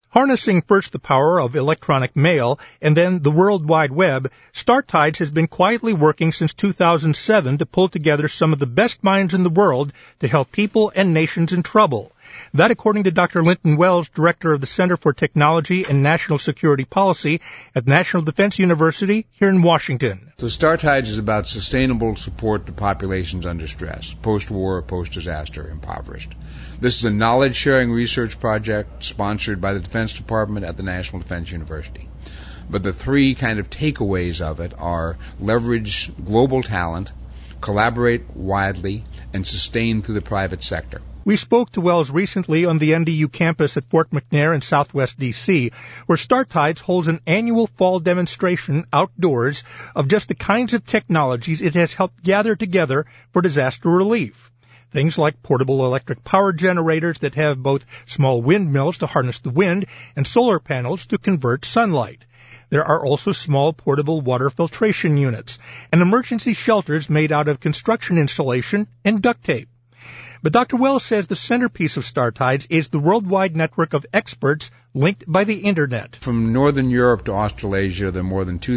Harnessing first the power of electronic mail and then the World Wide Web, StarTides has been quietly working since 2007 to pull together some of the best minds in the world to help people and nations in trouble. That, according to Dr. Linton Wells, director of the Center for Technology and National Security Policy at National Defense University here in Washington. So StarTides is about sustainable support to populations under stress, post-war, post-disaster, impoverished. This is a knowledge-sharing research project sponsored by the Defense Department at the National Defense University. But the three kind of takeaways of it are leverage global talent, collaborate widely, and sustain through the private sector. We spoke to Wells recently on the NDU campus at Fort McNair in southwest D.C., where StarTides holds an annual fall demonstration outdoors of just the kinds of technologies it has helped gather together for disaster relief. Things like portable electric power generators that have both small windmills to harness the wind and solar panels to convert sunlight. There are also small portable water filtration units and emergency shelters made out of construction insulation and duct tape. But Dr. Wells says the centerpiece of StarTides is the worldwide network of experts linked by the Internet. From Northern Europe to Australasia, there are more than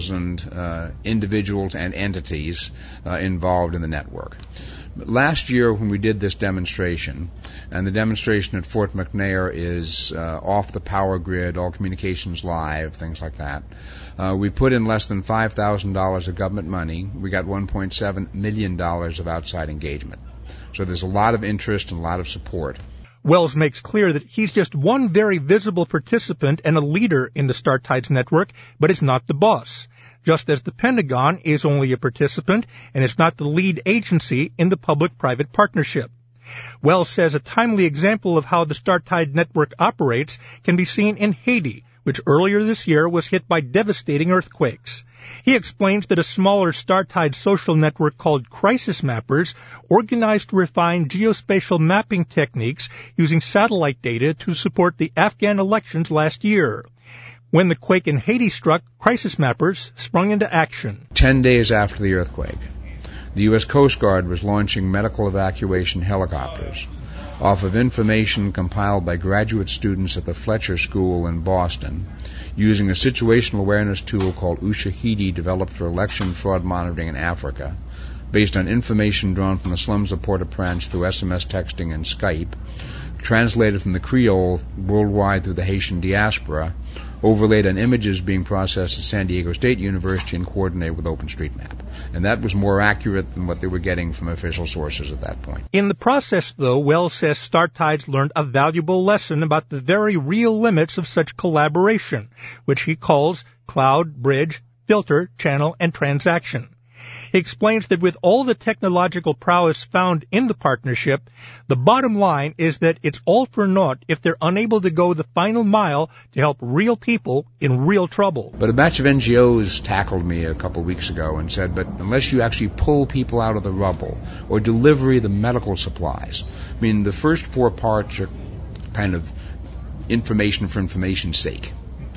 2,000 individuals and entities involved in the network. Last year when we did this demonstration, and the demonstration at Fort McNair is off the power grid, all communications live, things like that, we put in less than $5,000 of government money. We got $1.7 million of outside engagement. So there's a lot of interest and a lot of support. Wells makes clear that he's just one very visible participant and a leader in the StarTides network, but is not the boss, just as the Pentagon is only a participant and is not the lead agency in the public-private partnership. Wells says a timely example of how the StarTides network operates can be seen in Haiti, which earlier this year was hit by devastating earthquakes. He explains that a smaller StarTides social network called Crisis Mappers organized to refine geospatial mapping techniques using satellite data to support the Afghan elections last year. When the quake in Haiti struck, Crisis Mappers sprung into action. 10 days after the earthquake, the U.S. Coast Guard was launching medical evacuation helicopters off of information compiled by graduate students at the Fletcher School in Boston using a situational awareness tool called Ushahidi developed for election fraud monitoring in Africa, based on information drawn from the slums of Port-au-Prince through SMS texting and Skype, translated from the Creole worldwide through the Haitian diaspora, overlaid on images being processed at San Diego State University and coordinated with OpenStreetMap. And that was more accurate than what they were getting from official sources at that point. In the process, though, Wells says StarTides learned a valuable lesson about the very real limits of such collaboration, which he calls cloud, bridge, filter, channel, and transaction. He explains that with all the technological prowess found in the partnership, the bottom line is that it's all for naught if they're unable to go the final mile to help real people in real trouble. But a batch of NGOs tackled me a couple of weeks ago and said, but unless you actually pull people out of the rubble or deliver the medical supplies, I mean, the first four parts are kind of information for information's sake.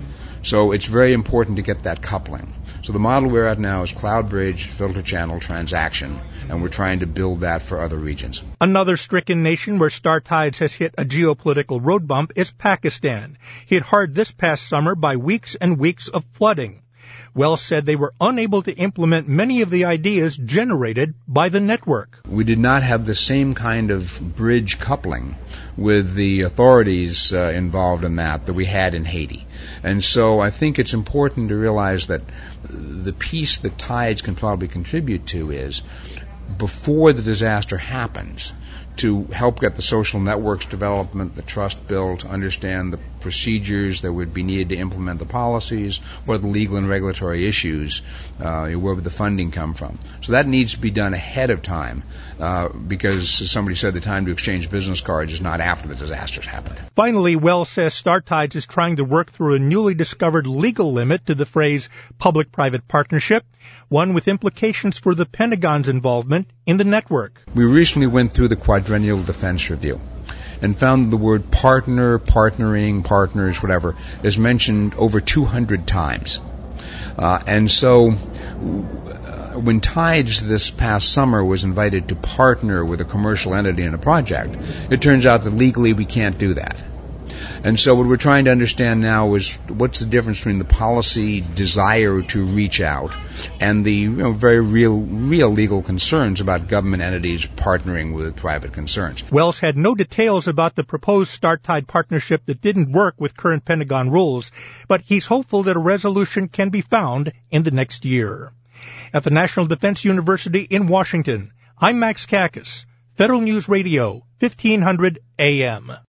So it's very important to get that coupling. So the model we're at now is cloud bridge, filter channel, transaction, and we're trying to build that for other regions. Another stricken nation where StarTides has hit a geopolitical road bump is Pakistan, hit hard this past summer by weeks and weeks of flooding. Wells said they were unable to implement many of the ideas generated by the network. We did not have the same kind of bridge coupling with the authorities involved in that we had in Haiti. And so I think it's important to realize that the piece that Tides can probably contribute to is, before the disaster happens, to help get the social networks development, the trust built, understand the procedures that would be needed to implement the policies, what are the legal and regulatory issues, where would the funding come from. So that needs to be done ahead of time, because, as somebody said, the time to exchange business cards is not after the disaster's happened. Finally, Wells says StarTides is trying to work through a newly discovered legal limit to the phrase public-private partnership, one with implications for the Pentagon's involvement in the network. We recently went through the Quadrennial Defense Review and found the word partner, partnering, partners, whatever, is mentioned over 200 times. And so when Tides this past summer was invited to partner with a commercial entity in a project, it turns out that legally we can't do that. And so what we're trying to understand now is what's the difference between the policy desire to reach out and the very real legal concerns about government entities partnering with private concerns. Wells had no details about the proposed Start-Tide partnership that didn't work with current Pentagon rules, but he's hopeful that a resolution can be found in the next year. At the National Defense University in Washington, I'm Max Kakis, Federal News Radio, 1500 AM.